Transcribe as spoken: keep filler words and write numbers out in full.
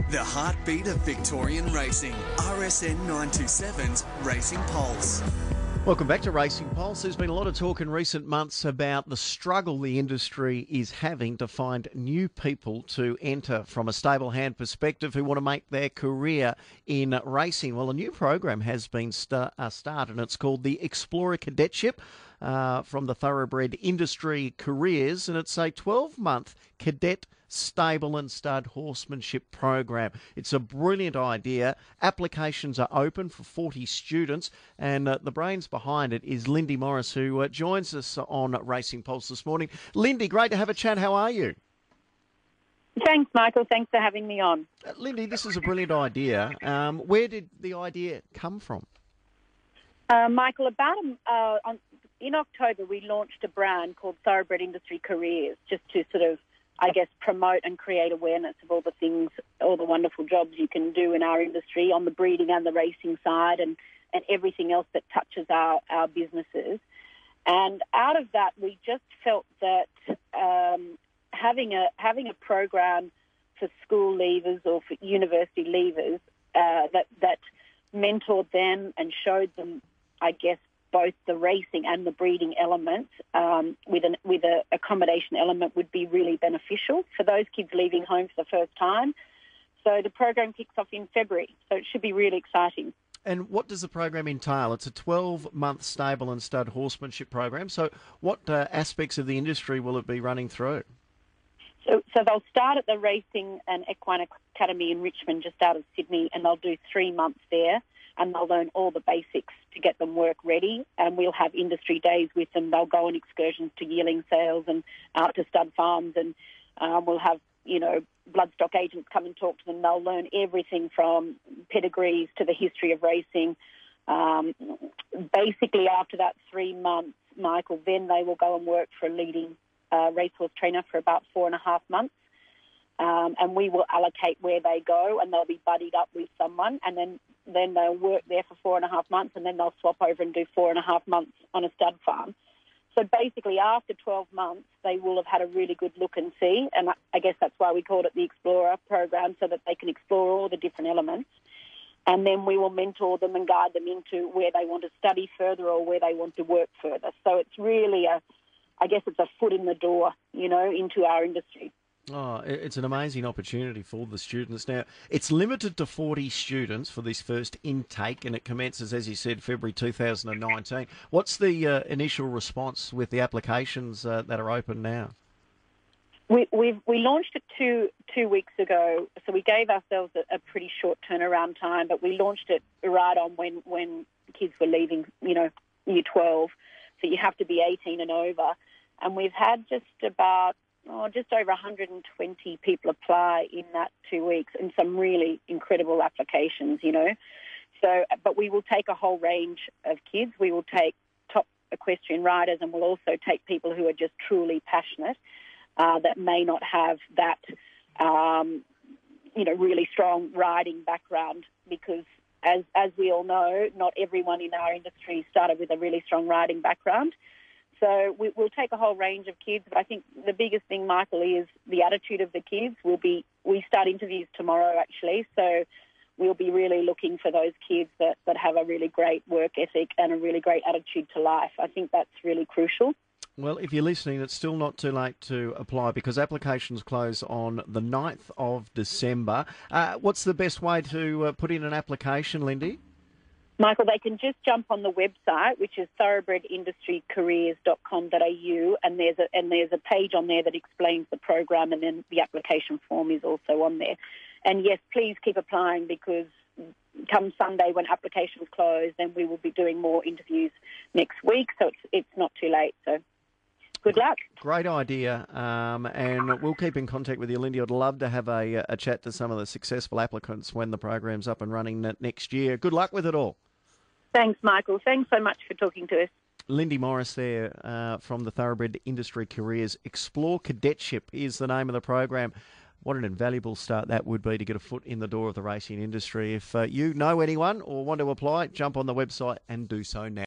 The heartbeat of Victorian racing. R S N nine twenty-seven's Racing Pulse. Welcome back to Racing Pulse. There's been a lot of talk in recent months about the struggle the industry is having to find new people to enter from a stable hand perspective who want to make their career in racing. Well, a new program has been st- uh, started, and it's called the Explorer Cadetship uh, from the Thoroughbred Industry Careers, and it's a twelve-month cadet stable and stud horsemanship program. It's a brilliant idea. Applications are open for forty students, and uh, the brains behind it is Lindy Morris, who uh, joins us on Racing Pulse this morning. Lindy, great to have a chat. How are you? Thanks, Michael. Thanks for having me on. Uh, Lindy, this is a brilliant idea. Um, where did the idea come from? Uh, Michael, about uh, on, in October we launched a brand called Thoroughbred Industry Careers, just to sort of, I guess, promote and create awareness of all the things, all the wonderful jobs you can do in our industry on the breeding and the racing side, and, and everything else that touches our, our businesses. And out of that, we just felt that um, having a having a program for school leavers or for university leavers uh, that that mentored them and showed them, I guess, both the racing and the breeding element um, with an with a accommodation element would be really beneficial for those kids leaving home for the first time. So the program kicks off in February, so it should be really exciting. And what does the program entail? It's a twelve-month stable and stud horsemanship program. So what uh, aspects of the industry will it be running through? So, so they'll start at the Racing and Equine Academy in Richmond, just out of Sydney, and they'll do three months there, and they'll learn all the basics to get them work ready. And we'll have industry days with them. They'll go on excursions to yearling sales and out to stud farms, and um, we'll have, you know, bloodstock agents come and talk to them. They'll learn everything from pedigrees to the history of racing. Um, basically, after that three months, Michael, then they will go and work for a leading uh, racehorse trainer for about four and a half months. Um, and we will allocate where they go, and they'll be buddied up with someone, and then, then they'll work there for four and a half months, and then they'll swap over and do four and a half months on a stud farm. So basically, after twelve months, they will have had a really good look and see, and I guess that's why we called it the Explorer program, so that they can explore all the different elements. And then we will mentor them and guide them into where they want to study further or where they want to work further. So it's really a, I guess it's a foot in the door, you know, into our industry. Oh, it's an amazing opportunity for the students. Now, it's limited to forty students for this first intake, and it commences, as you said, February two thousand nineteen. What's the uh, initial response with the applications uh, that are open now? We we've, we launched it two two weeks ago, so we gave ourselves a, a pretty short turnaround time, but we launched it right on when, when kids were leaving, you know, year twelve. So you have to be eighteen and over. And we've had just about Oh, just over one hundred twenty people apply in that two weeks and some really incredible applications, you know. So, but we will take a whole range of kids. We will take top equestrian riders, and we'll also take people who are just truly passionate uh, that may not have that, um, you know, really strong riding background, because as, as we all know, not everyone in our industry started with a really strong riding background. So we, we'll take a whole range of kids, but I think the biggest thing, Michael, is the attitude of the kids. We'll be we start interviews tomorrow, actually, so we'll be really looking for those kids that, that have a really great work ethic and a really great attitude to life. I think that's really crucial. Well, if you're listening, it's still not too late to apply, because applications close on the ninth of December. Uh, what's the best way to uh, put in an application, Lindy? Michael, they can just jump on the website, which is thoroughbred industry careers dot com dot a u, and there's a and there's a page on there that explains the program, and then the application form is also on there. And yes, please keep applying, because come Sunday when applications close, then we will be doing more interviews next week, so it's it's not too late. So good luck. Great idea, um, and we'll keep in contact with you, Lindy. I'd love to have a, a chat to some of the successful applicants when the program's up and running next year. Good luck with it all. Thanks, Michael. Thanks so much for talking to us. Lindy Morris there uh, from the Thoroughbred Industry Careers. Explore Cadetship is the name of the program. What an invaluable start that would be to get a foot in the door of the racing industry. If uh, you know anyone or want to apply, jump on the website and do so now.